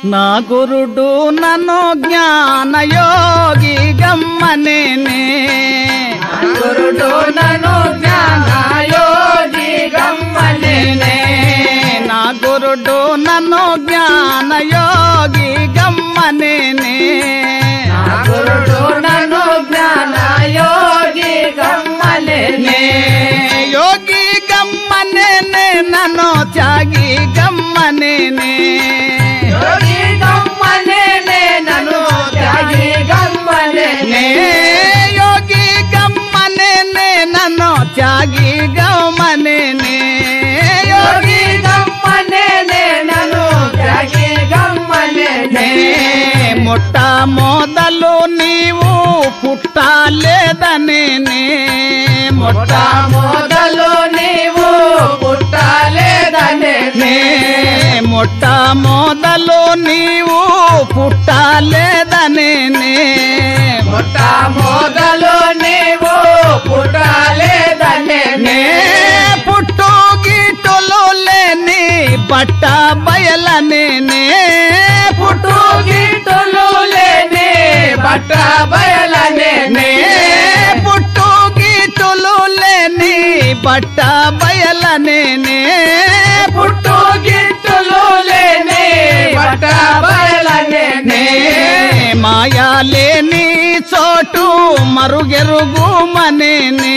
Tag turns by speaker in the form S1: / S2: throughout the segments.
S1: నా గురుడు నన్ను జ్ఞానయోగి గమ్మనేనే
S2: గురుడు నన్ను జ్ఞానయోగి గమ్మనేనే
S1: నా గురుడు నన్ను జ్ఞానయోగి గమ్మనేనే
S2: గురుడు నన్ను జ్ఞానయోగి గమ్మనేనే
S1: యోగి గమ్మనేనే నన్ను త్యాగి గమ్మనేనే
S2: యోగి గమ్మనేనే నన్ను త్యాగి గమ్మనేనే
S1: యోగి గమ్మనేనే నన్ను త్యాగి గమ్మనేనే
S2: యోగి గమ్మనేనే నన్ను త్యాగి గమ్మనేనే
S1: మొట్ట మొదలు నీవు పుట్టలేదనేనే మొట్ట
S2: మొదలు నీవు పుట్టలేదనేనే
S1: మొట్ట మొదలు నీవు పుట్టలేదనేనే
S2: మొట్ట మొదలు నీవు పుట్టలేదనేనే
S1: పుట్టు గీటులు లేని బట్ట బయలనేనే
S2: పుట్టు గీటులు లేని బట్ట బయలనేనే
S1: పుట్టు గీటులు లేని బట్ట బయలనేనే
S2: పుట్టు గీటులు లేని బట్ట బయలనేనే
S1: మాయా లేని చోటు మరుగెరుగు మనేనే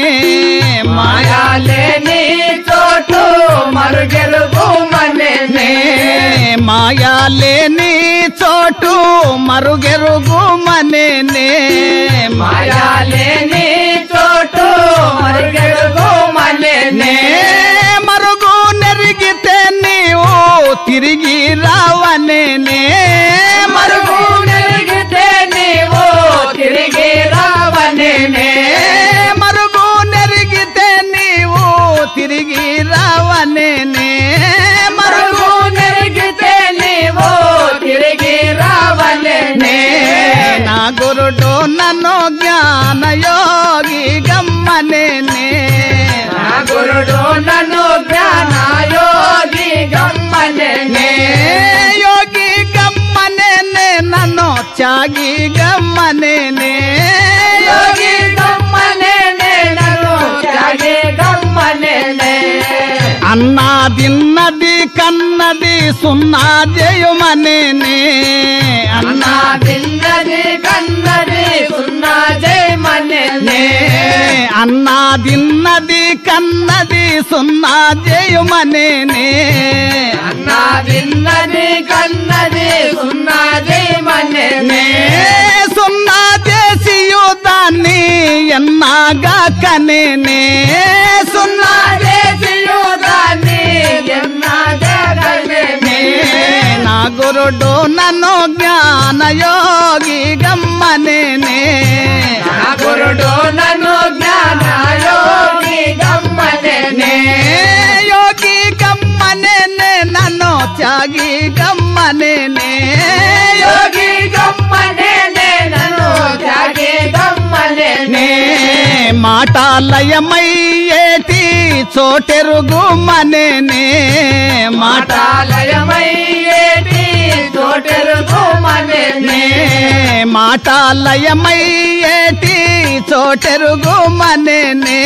S2: మాయా లేని చోటు మరుగెరుగు మనేనే
S1: మాయా లేని చోటు మరుగెరుగు మనేనే
S2: మాయా లేని చోటు మరుగెరుగు మనేనే
S1: మరుగు నెరిగితే నీవు తిరిగి రావనేనే
S2: మరుగు నెరిగితే నీవు తిరిగి రావనేనే
S1: మరుగు నెరిగితే నీవు తిరిగి రావనేనే
S2: మరుగు నెరిగితే నీవు తిరిగి రావనేనే
S1: నా గురుడు నన్ను జ్ఞానయోగి గమ్మనేనే
S2: నా గురుడు నన్ను జ్ఞానయోగి గమ్మనేనే
S1: యోగి గమ్మనేనే నన్ను త్యాగి గమ్మనేనే
S2: యోగి గమ్మనేనే నన్ను త్యాగి గమ్మనేనే
S1: అన్నా తిన్నది కన్నది సున్నా జయమనేనే
S2: అన్నా తిన్నది కన్నది సున్నా జయమనేనే
S1: అన్నా తిన్నది కన్నది సున్నా జయమనేనే
S2: అన్నా తిన్నది కన్నది సున్నా జయమనేనే
S1: సున్నా చేసి దాన్ని ఎన్నాగా కనేనే సున్నా
S2: చేసియుదాన్ని ఎన్నాగనేనే
S1: నా గురుడు నన్ను జ్ఞానయోగి గమ్మనేనే
S2: నా గురుడు నన్ను జ్ఞానయోగి గమ్మనేనే
S1: యోగి గమ్మనేనే నన్ను త్యాగి గమ్మనేనే
S2: యోగి గమ్మనేనే నన్ను త్యాగి గమ్మనేనే
S1: మాటాలయమయ్యేటి చోటెరుగు మనేనే
S2: మాటాలయమయ్యేటి చోటెరుగు మనేనే
S1: మాటాలయమయ్యేటి చోటెరుగు మనేనే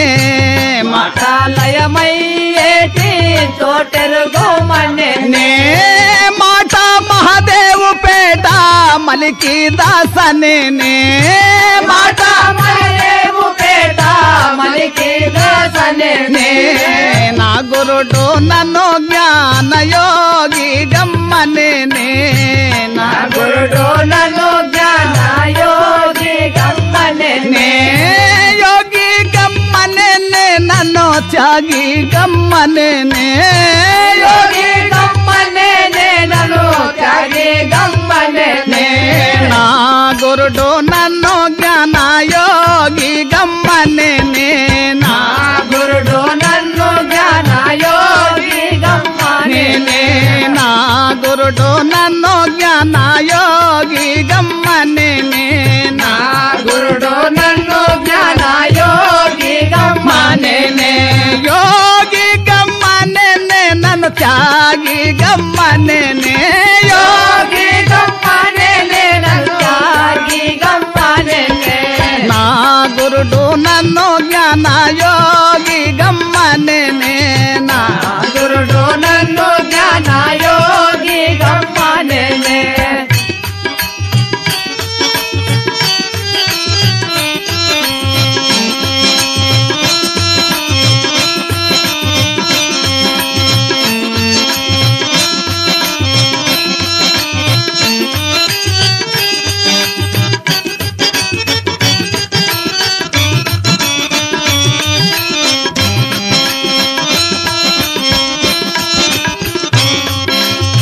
S2: మాటాలయమయ్యేటి చోటెరుగు మనేనే
S1: మాట మహాదేవు పేట మలికి దాసనేనే మాట
S2: మలేవు పేట మలికి దాసనేనే
S1: నా గురుడు నన్ను జ్ఞానయోగి గమ్మనేనే నా
S2: నా గురుడు నన్ను జ్ఞానయోగి గమ్మనేనే
S1: యోగి గమ్మనేనే నన్ను త్యాగి గమ్మనేనే
S2: యోగి గమ్మనేనే నన్ను త్యాగి గమ్మనేనే
S1: నా గురుడు నన్ను జ్ఞానయోగి గమ్మనేనే నా
S2: నా గురుడు నన్ను జ్ఞానయోగి గమ్మనేనే
S1: నా గురుడు నన్ను జ్ఞానయోగి గమ్మనేనే
S2: నా గురుడు నన్ను జ్ఞానయోగి గమ్మనేనే
S1: యోగి గమ్మనేనే నన్ను త్యాగి గమ్మనేనే
S2: యోగి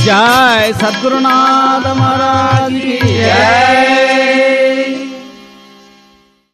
S1: जय सद्गुरुनाथ महाराज की
S2: जय